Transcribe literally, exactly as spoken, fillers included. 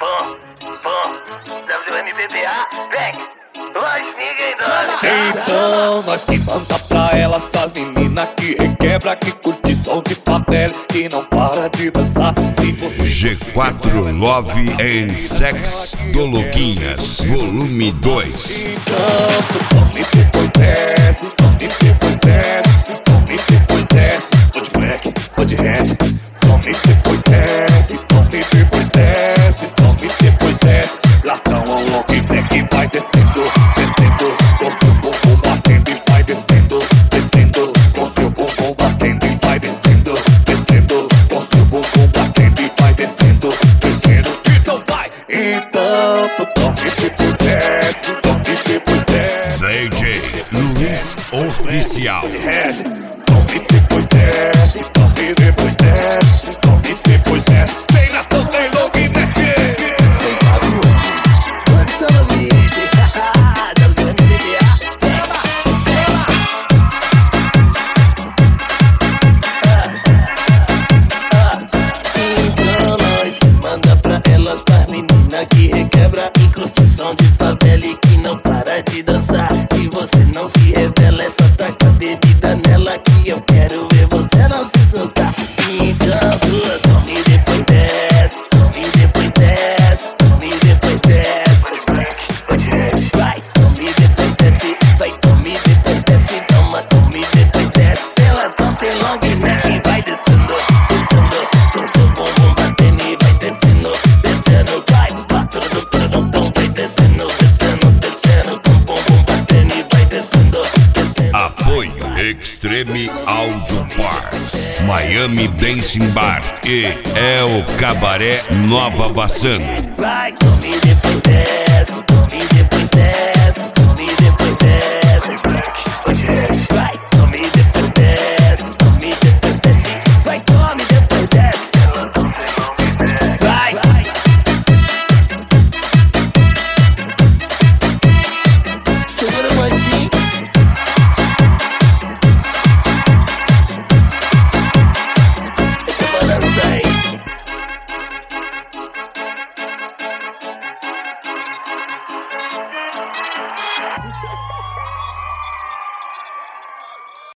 bom, bom, W M B B A, vem, nós ninguém dorme. Então nós que manda pra elas, pras meninas que requebra, que curte som de favela, que não para de dançar. Se você G quatro Love and Sex do Luquinhas, volume dois. então tu tome depois desce, tome depois desce, tome depois desce. Tô de black, tô de red, tome depois desce, tome depois desce, tome depois desce. Latão ao long black vai descendo, descendo, com seu bumbum batendo e vai descendo, descendo, com seu bumbum batendo e vai descendo, descendo, com seu bumbum batendo e vai descendo, descendo. Então vai, então tu tome depois desce, tome depois desce. D J Luiz Oficial. De red, tome depois desce, tome depois desce, tome depois desce. Vem na toca e long black. Vem para o What's on the list? W M B B A, tema, tema. Então nós manda pra elas, pras meninas que requebra e curte som de favela e que não para de dançar. Se você não se revela, é só tacar bebida nela que eu quero ver você não se soltar. Então tu tome depois desce, tome depois desce, tome depois desce. Pode red, vai, tome depois desce, vai, tome depois desce, toma, tome depois desce. Ela não tem long neck, vai descendo, descendo, com seu bumbum batendo e vai descendo, descendo, vai, batendo, batendo, vai descendo, descendo, descendo, com o bumbum batendo e vai descendo, descendo. Apoio Extreme Audio Bars, Miami Dancing Bar e El Cabaré Nova Bassano. Vai, tome depois desce.